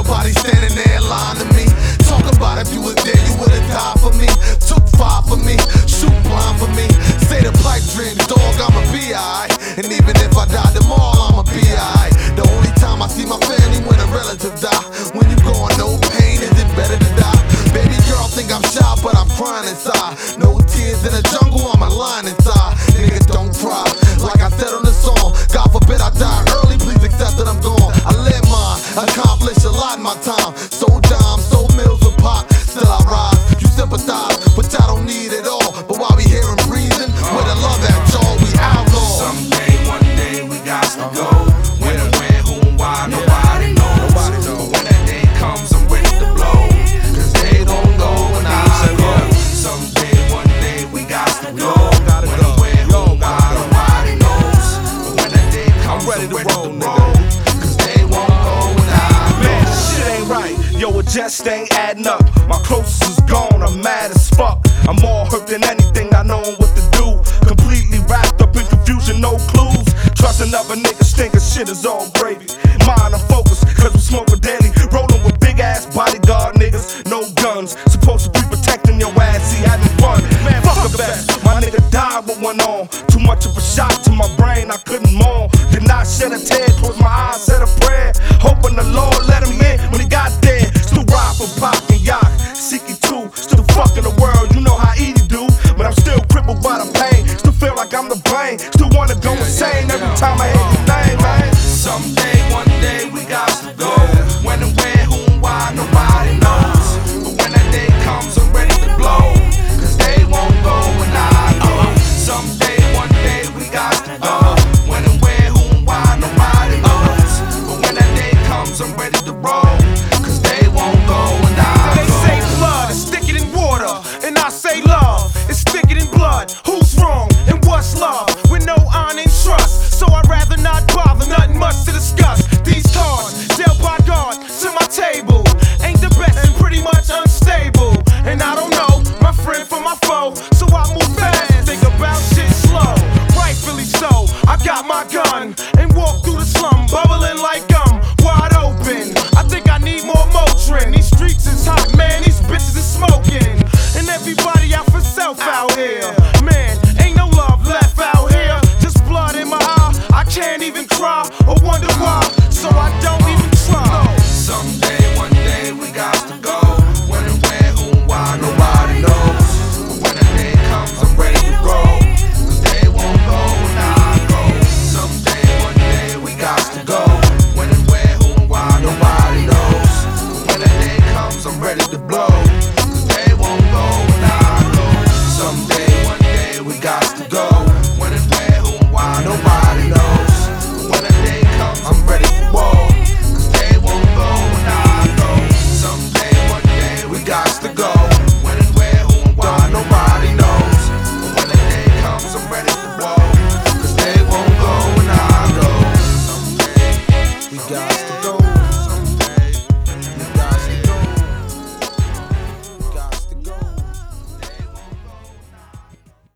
Nobody standing there lying to me. Talk about if you was there, you would've died for me. Took 5 for me, shoot blind for me. Say the pipe dream, dog, I'ma be alright. And even if I die tomorrow, I'ma be alright. The only time I see my family when a relative die. When you going no pain, is it better to die? Baby girl think I'm shy, but I'm crying inside. No tears in the jungle, I'm a lion inside. Nigga, don't cry, like I said on the song. God forbid I die early, please accept that I'm gone. I live mine, accomplished a lot in my time. Sold dimes, sold mills with pot, still I rise. You sympathize, which I don't need at all. But while we here and breathing, where the love at, y'all, we outlaws. Someday, one day, we got to go. When and where, who and why, nobody knows. But when that day comes, I'm ready to blow. Cause they don't go when I go. Someday, one day, we got to go. When and where, who and why, nobody knows. But when that day comes, I'm ready to roll. Cause they won't go when I go. Man, this shit ain't right. Yo, it just ain't adding up. My closest is gone, I'm mad as fuck. I'm more hurt than anything, I know what to do. Completely wrapped up in confusion, no clues. Trust another nigga, stinking shit is all gravy. Mind I'm focused, cause we smoke a daily. Rolling with big ass bodyguard niggas, no guns. Supposed to be protecting your ass, see having fun. Man, fuck the best. My nigga died with one on. Too much of a shot to my brain, I couldn't mourn. Did not shed a tear, closed my eyes, said a prayer. Hoping the Lord let him in when he got there. Still ride for Pac and Yacht, Siki too. Still fucking the world, you know how easy do. But I'm still crippled by the pain. Still feel like I'm the brain. Still wanna go insane every time I hear your name, man. Someday, one day, we got to go. When and where, who and why, nobody knows. But when that day comes, I'm ready to blow. Cause they won't go when I go. Someday, one day, we got to go. When and where, who and why, nobody knows. But when that day comes, I'm ready to roll. Cause they won't go when I go. They say blood is thicker than water, and I say love is thicker than blood. Who's wrong and what's love? With no honor and trust, so I'd rather not bother. Nothing much to discuss. These cards dealt by God to my table ain't the best and pretty much unstable. And I don't know my friend from my foe, so I move fast. Think about shit slow, rightfully so. I got my gun and walk through the slum, bubbling like gum, wide open. I think I need more Motrin. These streets is hot, man. These bitches is smoking, and everybody out for self out here. Man, ain't no love left out here. Just blood in my eye. I can't even cry or wonder why, so I don't even try. Someday, one day, we got to go. When and where, who and why, nobody knows. But when that day comes, I'm ready to roll. Cause they won't go when I go. Someday, one day, we got to go. When and where, who and why, nobody knows. But when that day comes, I'm ready to blow.